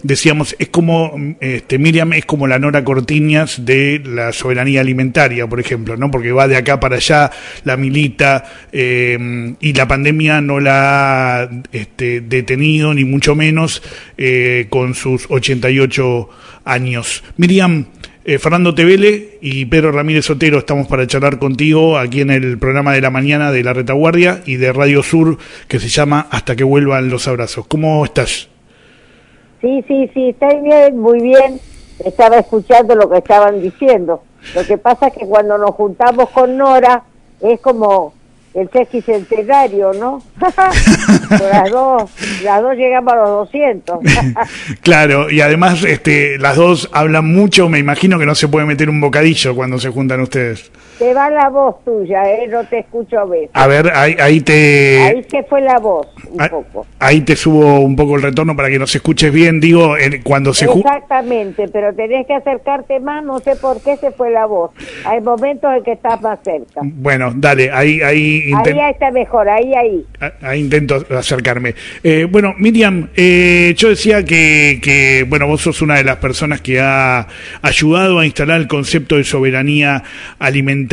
decíamos, es como, Miriam, es como la Nora Cortiñas de la soberanía alimentaria, por ejemplo, ¿no? Porque va de acá para allá, la milita, y la pandemia no la ha detenido, ni mucho menos, con sus 88 años. Miriam, Fernando Tevele y Pedro Ramírez Otero estamos para charlar contigo aquí en el programa de la mañana de La Retaguardia y de Radio Sur, que se llama Hasta que vuelvan los abrazos. ¿Cómo estás? Sí, estoy bien, muy bien. Estaba escuchando lo que estaban diciendo. Lo que pasa es que cuando nos juntamos con Nora es como el sesquicentenario, ¿no? las dos llegamos a los 200. Claro, y además las dos hablan mucho, me imagino que no se puede meter un bocadillo cuando se juntan ustedes. Te va la voz tuya, no te escucho a veces. A ver, ahí se fue la voz, un poco. Ahí te subo un poco el retorno para que nos escuches bien, digo, cuando se Exactamente, pero tenés que acercarte más, no sé por qué se fue la voz. Hay momentos en que estás más cerca. Bueno, dale, ahí está mejor, ahí. Ahí intento acercarme. Bueno, Miriam, yo decía que, bueno, vos sos una de las personas que ha ayudado a instalar el concepto de soberanía alimentaria,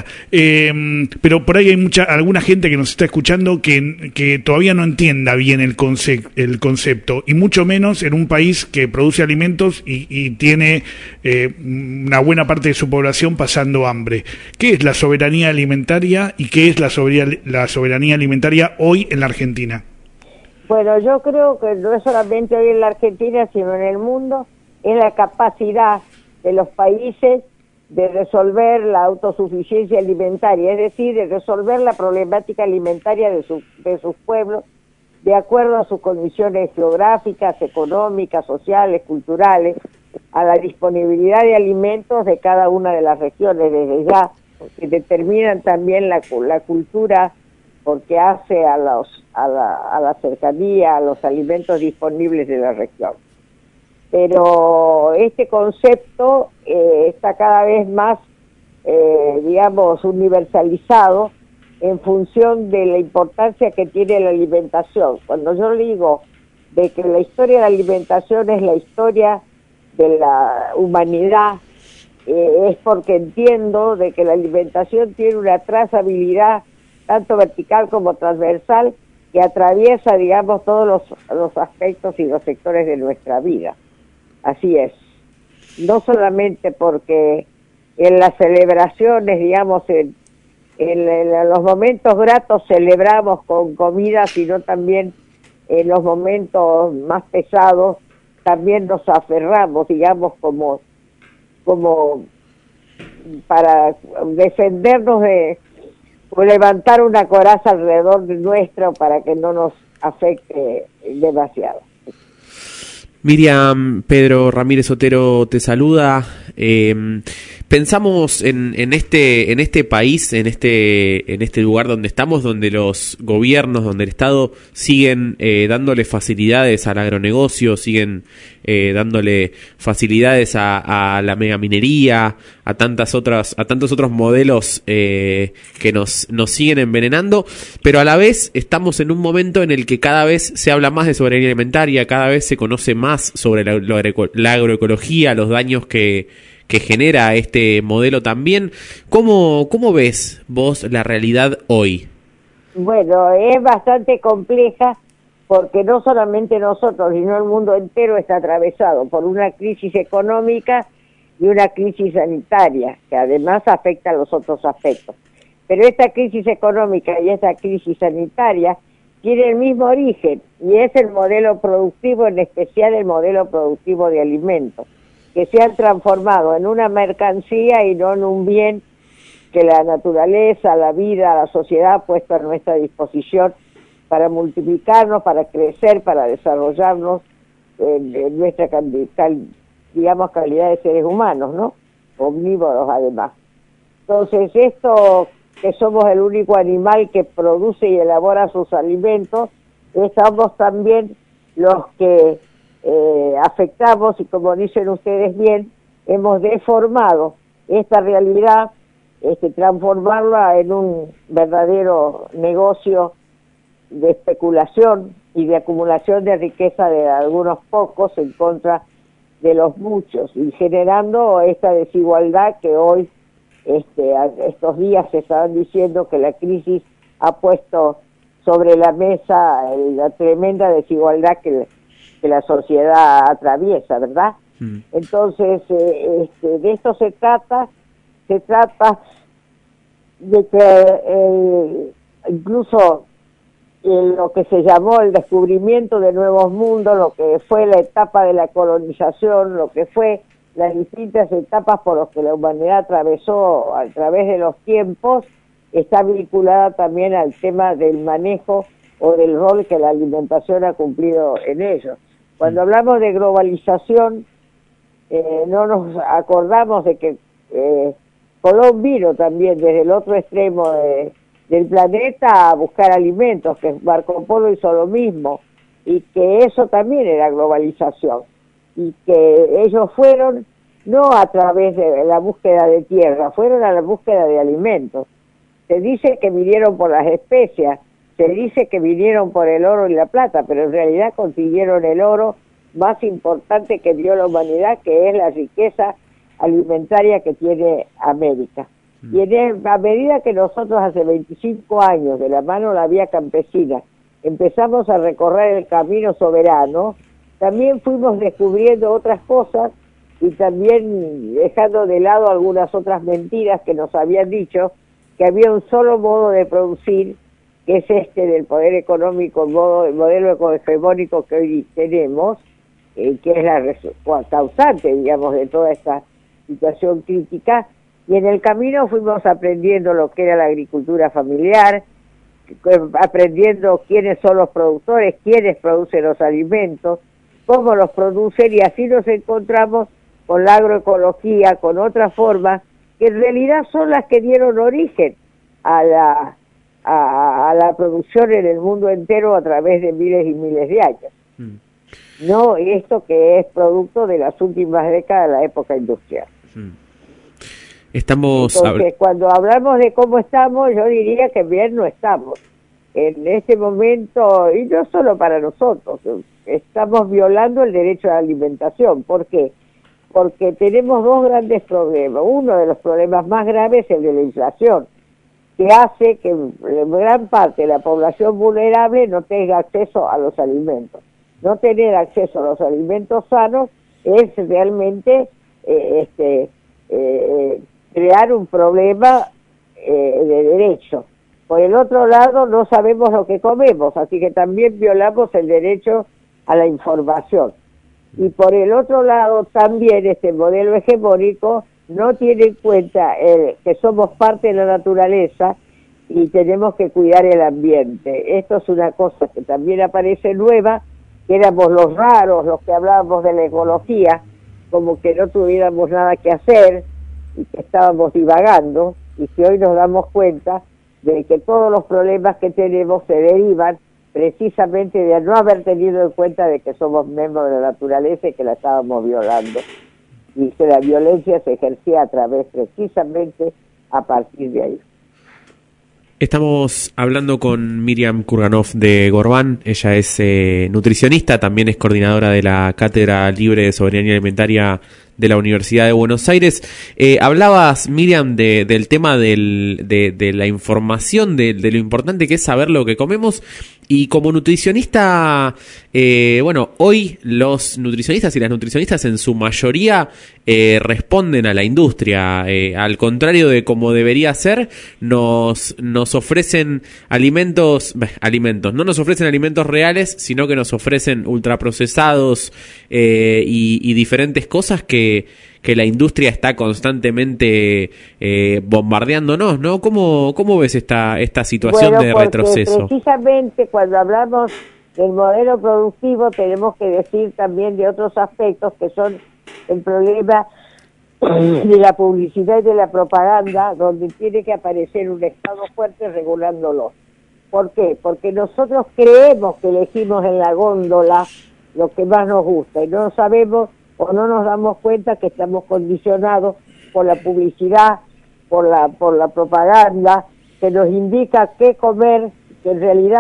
pero por ahí hay alguna gente que nos está escuchando que todavía no entienda bien el concepto, y mucho menos en un país que produce alimentos y tiene una buena parte de su población pasando hambre. ¿Qué es la soberanía alimentaria y qué es la soberanía alimentaria hoy en la Argentina? Bueno, yo creo que no es solamente hoy en la Argentina, sino en el mundo, es la capacidad de los países de resolver la autosuficiencia alimentaria, es decir, de resolver la problemática alimentaria de sus pueblos de acuerdo a sus condiciones geográficas, económicas, sociales, culturales, a la disponibilidad de alimentos de cada una de las regiones desde ya, que determinan también la cultura, porque hace a la cercanía, a los alimentos disponibles de la región. Pero este concepto está cada vez más, universalizado en función de la importancia que tiene la alimentación. Cuando yo digo de que la historia de la alimentación es la historia de la humanidad, es porque entiendo de que la alimentación tiene una trazabilidad tanto vertical como transversal que atraviesa, todos los aspectos y los sectores de nuestra vida. Así es. No solamente porque en las celebraciones, en los momentos gratos celebramos con comida, sino también en los momentos más pesados también nos aferramos, como para defendernos o levantar una coraza alrededor de nuestro para que no nos afecte demasiado. Miriam, Pedro Ramírez Otero te saluda. Pensamos en este país, en este lugar donde estamos, donde los gobiernos, donde el Estado siguen dándole facilidades al agronegocio, siguen dándole facilidades a la megaminería, a tantos otros modelos que nos siguen envenenando, pero a la vez estamos en un momento en el que cada vez se habla más de soberanía alimentaria, cada vez se conoce más sobre la agroecología, los daños que genera este modelo también. ¿Cómo ves vos la realidad hoy? Bueno, es bastante compleja porque no solamente nosotros, sino el mundo entero está atravesado por una crisis económica y una crisis sanitaria, que además afecta a los otros aspectos. Pero esta crisis económica y esta crisis sanitaria tiene el mismo origen, y es el modelo productivo, en especial el modelo productivo de alimentos, que se han transformado en una mercancía y no en un bien que la naturaleza, la vida, la sociedad ha puesto a nuestra disposición para multiplicarnos, para crecer, para desarrollarnos en nuestra calidad de seres humanos, ¿no? Omnívoros además. Entonces esto, que somos el único animal que produce y elabora sus alimentos, estamos también los que afectamos, y como dicen ustedes bien, hemos deformado esta realidad, transformarla en un verdadero negocio de especulación y de acumulación de riqueza de algunos pocos en contra de los muchos, y generando esta desigualdad que hoy, estos días se estaban diciendo que la crisis ha puesto sobre la mesa la tremenda desigualdad que la sociedad atraviesa, ¿verdad? Entonces, de esto se trata de que incluso lo que se llamó el descubrimiento de nuevos mundos, lo que fue la etapa de la colonización, lo que fue las distintas etapas por las que la humanidad atravesó a través de los tiempos, está vinculada también al tema del manejo o del rol que la alimentación ha cumplido en ello. Cuando hablamos de globalización, no nos acordamos de que Colón vino también desde el otro extremo del planeta a buscar alimentos, que Marco Polo hizo lo mismo, y que eso también era globalización, y que ellos fueron no a través de la búsqueda de tierra, fueron a la búsqueda de alimentos. Se dice que vinieron por las especias, se dice que vinieron por el oro y la plata, pero en realidad consiguieron el oro más importante que dio la humanidad, que es la riqueza alimentaria que tiene América. Y a medida que nosotros hace 25 años, de la mano de la vía campesina, empezamos a recorrer el camino soberano, también fuimos descubriendo otras cosas y también dejando de lado algunas otras mentiras que nos habían dicho, que había un solo modo de producir, que es del poder económico, el modelo hegemónico que hoy tenemos, que es la causante, digamos, de toda esta situación crítica. Y en el camino fuimos aprendiendo lo que era la agricultura familiar, aprendiendo quiénes son los productores, quiénes producen los alimentos, cómo los producen, y así nos encontramos con la agroecología, con otras formas, que en realidad son las que dieron origen a la producción en el mundo entero a través de miles y miles de años. No esto que es producto de las últimas décadas de la época industrial. Entonces, cuando hablamos de cómo estamos, yo diría que bien no estamos. En este momento, y no solo para nosotros, estamos violando el derecho a la alimentación. ¿Por qué? Porque tenemos dos grandes problemas. Uno de los problemas más graves es el de la inflación, que hace que gran parte de la población vulnerable no tenga acceso a los alimentos. No tener acceso a los alimentos sanos es realmente crear un problema de derecho. Por el otro lado, no sabemos lo que comemos, así que también violamos el derecho a la información. Y por el otro lado, también este modelo hegemónico no tiene en cuenta que somos parte de la naturaleza y tenemos que cuidar el ambiente. Esto es una cosa que también aparece nueva, que éramos los raros, los que hablábamos de la ecología, como que no tuviéramos nada que hacer y que estábamos divagando, y que hoy nos damos cuenta de que todos los problemas que tenemos se derivan precisamente de no haber tenido en cuenta de que somos miembros de la naturaleza y que la estábamos violando, y que la violencia se ejercía a través precisamente a partir de ahí. Estamos hablando con Miriam Kurganov de Gorbán. Ella es nutricionista, también es coordinadora de la Cátedra Libre de Soberanía Alimentaria de la Universidad de Buenos Aires. Hablabas, Miriam, del tema de la información, de lo importante que es saber lo que comemos. Y como nutricionista, hoy los nutricionistas y las nutricionistas en su mayoría responden a la industria. Al contrario de como debería ser, nos ofrecen alimentos, no nos ofrecen alimentos reales, sino que nos ofrecen ultraprocesados y diferentes cosas que la industria está constantemente bombardeándonos, ¿no? ¿Cómo ves esta situación de retroceso? Precisamente cuando hablamos del modelo productivo tenemos que decir también de otros aspectos que son el problema de la publicidad y de la propaganda, donde tiene que aparecer un Estado fuerte regulándolo. ¿Por qué? Porque nosotros creemos que elegimos en la góndola lo que más nos gusta y no sabemos o no nos damos cuenta que estamos condicionados por la publicidad, por la propaganda, que nos indica qué comer, que en realidad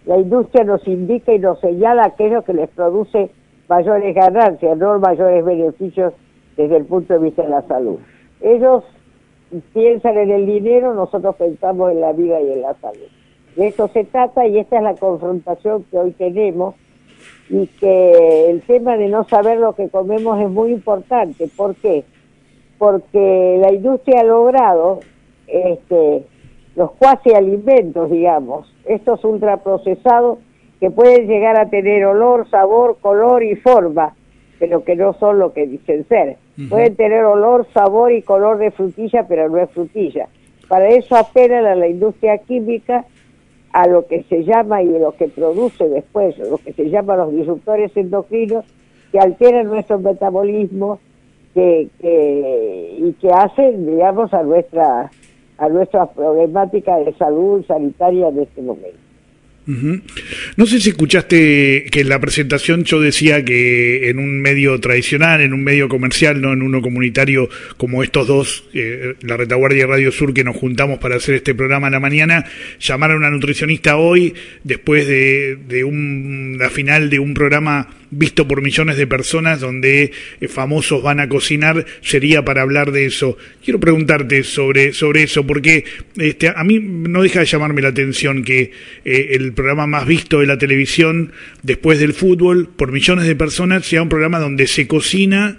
la industria nos indica y nos señala aquello que les produce mayores ganancias, no mayores beneficios desde el punto de vista de la salud. Ellos piensan en el dinero, nosotros pensamos en la vida y en la salud. De esto se trata y esta es la confrontación que hoy tenemos, y que el tema de no saber lo que comemos es muy importante. ¿Por qué? Porque la industria ha logrado los cuasi alimentos, digamos, estos ultraprocesados que pueden llegar a tener olor, sabor, color y forma, pero que no son lo que dicen ser. Pueden tener olor, sabor y color de frutilla, pero no es frutilla. Para eso apelan a la industria química, a lo que se llama y lo que produce después, lo que se llama los disruptores endocrinos, que alteran nuestro metabolismo y que hacen, digamos, a nuestra problemática de salud sanitaria en este momento. No sé si escuchaste que en la presentación yo decía que en un medio tradicional, en un medio comercial, no en uno comunitario como estos dos, La Retaguardia y Radio Sur, que nos juntamos para hacer este programa a la mañana, llamar a una nutricionista hoy, después de la final de un programa visto por millones de personas donde famosos van a cocinar, sería para hablar de eso. Quiero preguntarte sobre eso, porque a mí no deja de llamarme la atención que el programa más visto de la televisión después del fútbol por millones de personas sea un programa donde se cocina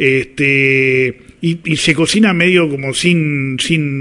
y se cocina medio como sin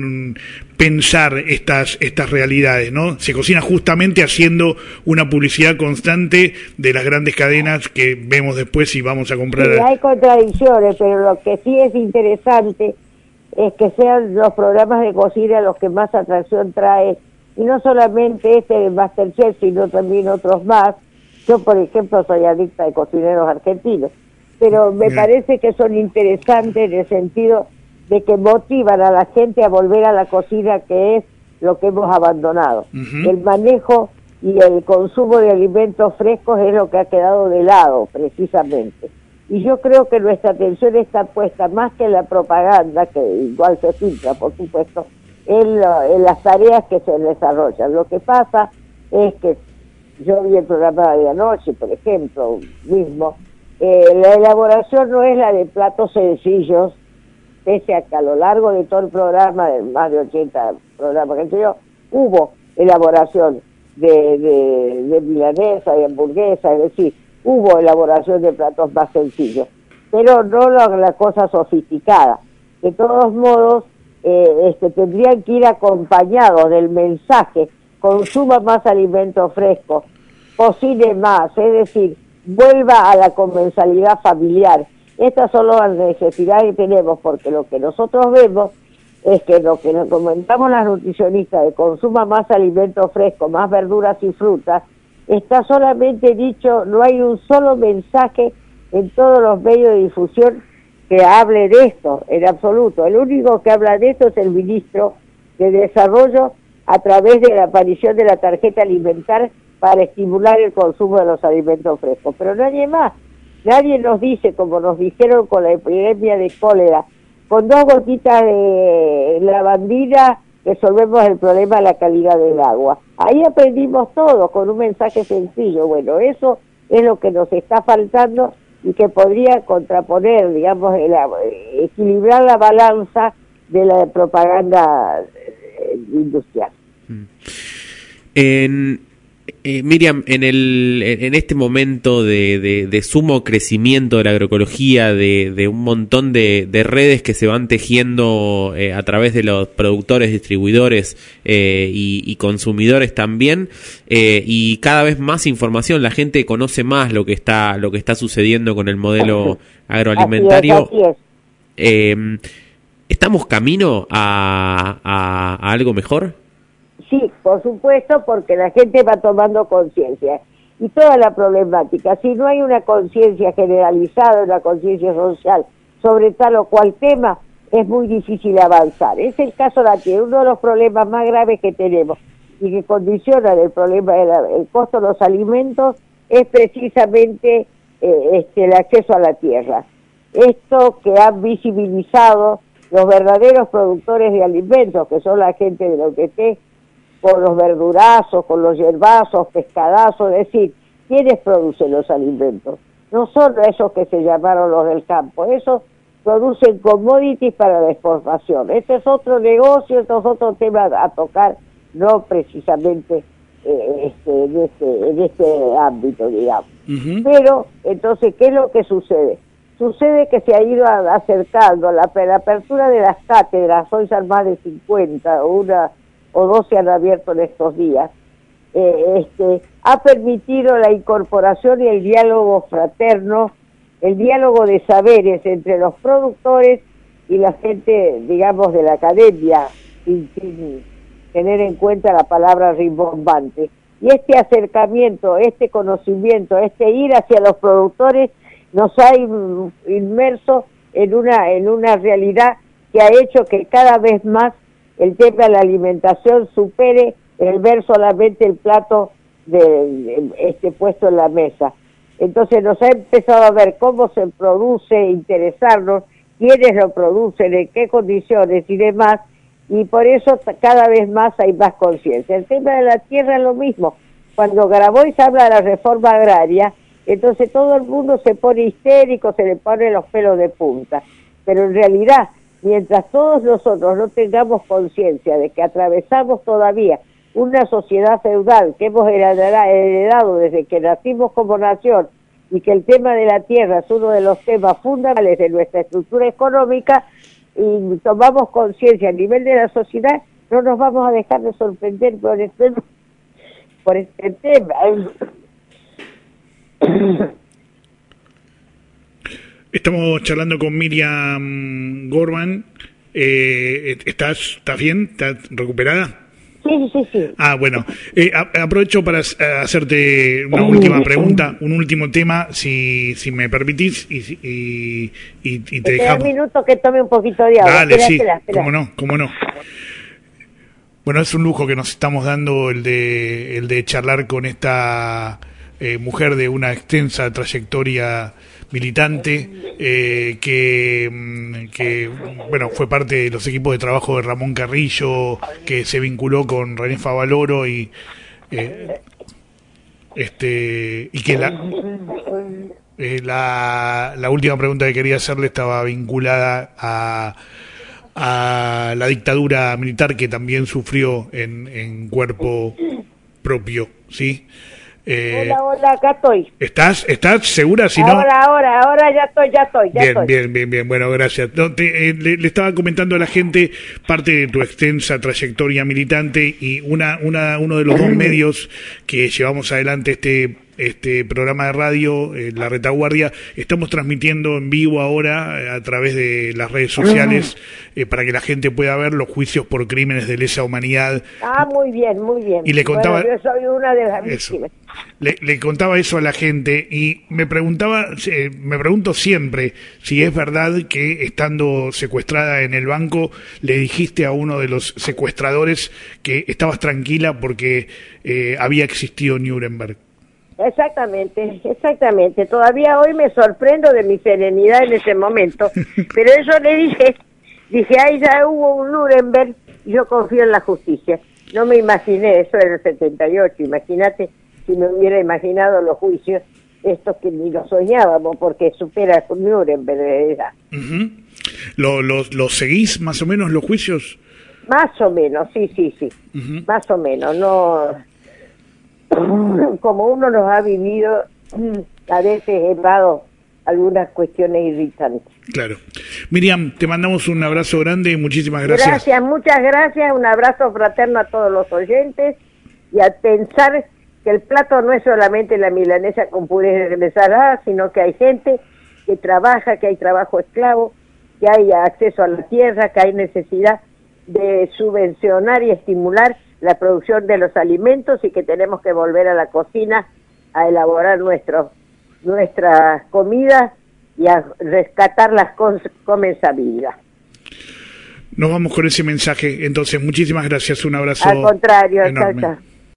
pensar estas realidades, ¿no? Se cocina justamente haciendo una publicidad constante de las grandes cadenas que vemos después y vamos a comprar. Sí, hay contradicciones, pero lo que sí es interesante es que sean los programas de cocina los que más atracción traen, y no solamente este de MasterChef, sino también otros más. Yo, por ejemplo, soy adicta de cocineros argentinos, pero me parece que son interesantes en el sentido de que motivan a la gente a volver a la cocina, que es lo que hemos abandonado. El manejo y el consumo de alimentos frescos es lo que ha quedado de lado, precisamente. Y yo creo que nuestra atención está puesta más que en la propaganda, que igual se filtra, por supuesto, en las tareas que se desarrollan. Lo que pasa es que yo vi el programa de anoche, por ejemplo, mismo, la elaboración no es la de platos sencillos, pese a que a lo largo de todo el programa, de más de 80 programas que yo, hubo elaboración de milanesa, de hamburguesa, es decir, hubo elaboración de platos más sencillos, pero no la cosa sofisticada. De todos modos, tendrían que ir acompañados del mensaje: consuma más alimentos frescos, cocine más, es decir, vuelva a la comensalidad familiar. Estas son las necesidades que tenemos, porque lo que nosotros vemos es que lo que nos comentamos las nutricionistas de consuma más alimentos frescos, más verduras y frutas, está solamente dicho, no hay un solo mensaje en todos los medios de difusión que hable de esto, en absoluto. El único que habla de esto es el ministro de Desarrollo, a través de la aparición de la tarjeta alimentar para estimular el consumo de los alimentos frescos, pero nadie más. Nadie nos dice, como nos dijeron con la epidemia de cólera, con 2 gotitas de lavandina resolvemos el problema de la calidad del agua. Ahí aprendimos todo con un mensaje sencillo. Bueno, eso es lo que nos está faltando y que podría contraponer, digamos, equilibrar la balanza de la propaganda industrial. Miriam, en este momento de sumo crecimiento de la agroecología, de un montón de redes que se van tejiendo a través de los productores, distribuidores y consumidores también, y cada vez más información, la gente conoce más lo que está sucediendo con el modelo agroalimentario. Así es. ¿Estamos camino a algo mejor? Sí, por supuesto, porque la gente va tomando conciencia. Y toda la problemática, si no hay una conciencia generalizada, una conciencia social sobre tal o cual tema, es muy difícil avanzar. Es el caso de la tierra, uno de los problemas más graves que tenemos y que condiciona el problema del costo de los alimentos es precisamente el acceso a la tierra. Esto que han visibilizado los verdaderos productores de alimentos, que son la gente de la OTT, con los verdurazos, con los hierbazos, pescadazos, es decir, ¿quiénes producen los alimentos? No son esos que se llamaron los del campo, esos producen commodities para la exportación. Este es otro negocio, este es otro tema a tocar, no precisamente en este ámbito, digamos. Pero, entonces, ¿qué es lo que sucede? Sucede que se ha ido acercando la apertura de las cátedras, hoy son más de 50, una o dos se han abierto en estos días, ha permitido la incorporación y el diálogo fraterno, el diálogo de saberes entre los productores y la gente, digamos, de la academia, sin tener en cuenta la palabra rimbombante. Y este acercamiento, este conocimiento, este ir hacia los productores nos ha inmerso en una realidad que ha hecho que cada vez más el tema de la alimentación supere el ver solamente el plato puesto en la mesa. Entonces nos ha empezado a ver cómo se produce, interesarnos, quiénes lo producen, en qué condiciones y demás, y por eso cada vez más hay más conciencia. El tema de la tierra es lo mismo. Cuando Grabois habla de la reforma agraria, entonces todo el mundo se pone histérico, se le ponen los pelos de punta. Pero en realidad, mientras todos nosotros no tengamos conciencia de que atravesamos todavía una sociedad feudal que hemos heredado desde que nacimos como nación, y que el tema de la tierra es uno de los temas fundamentales de nuestra estructura económica, y tomamos conciencia a nivel de la sociedad, no nos vamos a dejar de sorprender por este tema. Estamos charlando con Miriam Gorban. ¿Estás bien? ¿Estás recuperada? Sí. Ah, bueno. Aprovecho para hacerte una última pregunta, un último tema, si me permitís, y te dejamos. Un minuto que tome un poquito de agua. Dale, espera. Cómo no. Bueno, es un lujo que nos estamos dando el de charlar con esta mujer de una extensa trayectoria militante, que bueno, fue parte de los equipos de trabajo de Ramón Carrillo, que se vinculó con René Favaloro y que la última pregunta que quería hacerle estaba vinculada a la dictadura militar que también sufrió en cuerpo propio, ¿sí? Hola, acá estoy. ¿Estás segura? Si no... Ahora ya estoy. Bien. Bueno, gracias. No, le estaba comentando a la gente parte de tu extensa trayectoria militante, y uno de los dos medios que llevamos adelante este programa de radio, La Retaguardia, estamos transmitiendo en vivo ahora a través de las redes sociales para que la gente pueda ver los juicios por crímenes de lesa humanidad. Muy bien. Y le contaba, yo soy una de las víctimas. Le contaba eso a la gente y me pregunto siempre si es verdad que estando secuestrada en el banco le dijiste a uno de los secuestradores que estabas tranquila porque había existido Nuremberg. Exactamente. Todavía hoy me sorprendo de mi serenidad en ese momento, pero eso le dije, ahí ya hubo un Nuremberg, y yo confío en la justicia. No me imaginé eso en el 78, imagínate si me hubiera imaginado los juicios, estos que ni los soñábamos, porque supera con Nuremberg de edad. ¿Los seguís más o menos los juicios? Más o menos, sí. Más o menos, no... Como uno los ha vivido, a veces he dado algunas cuestiones irritantes. Claro. Miriam, te mandamos un abrazo grande, muchísimas gracias. Muchas gracias, un abrazo fraterno a todos los oyentes, y a pensar que el plato no es solamente la milanesa con puré de ensalada, sino que hay gente que trabaja, que hay trabajo esclavo, que hay acceso a la tierra, que hay necesidad de subvencionar y estimular la producción de los alimentos, y que tenemos que volver a la cocina a elaborar nuestras comidas y a rescatar las comensabilidad. Nos vamos con ese mensaje. Entonces, muchísimas gracias. Un abrazo. Al contrario, enorme. chao.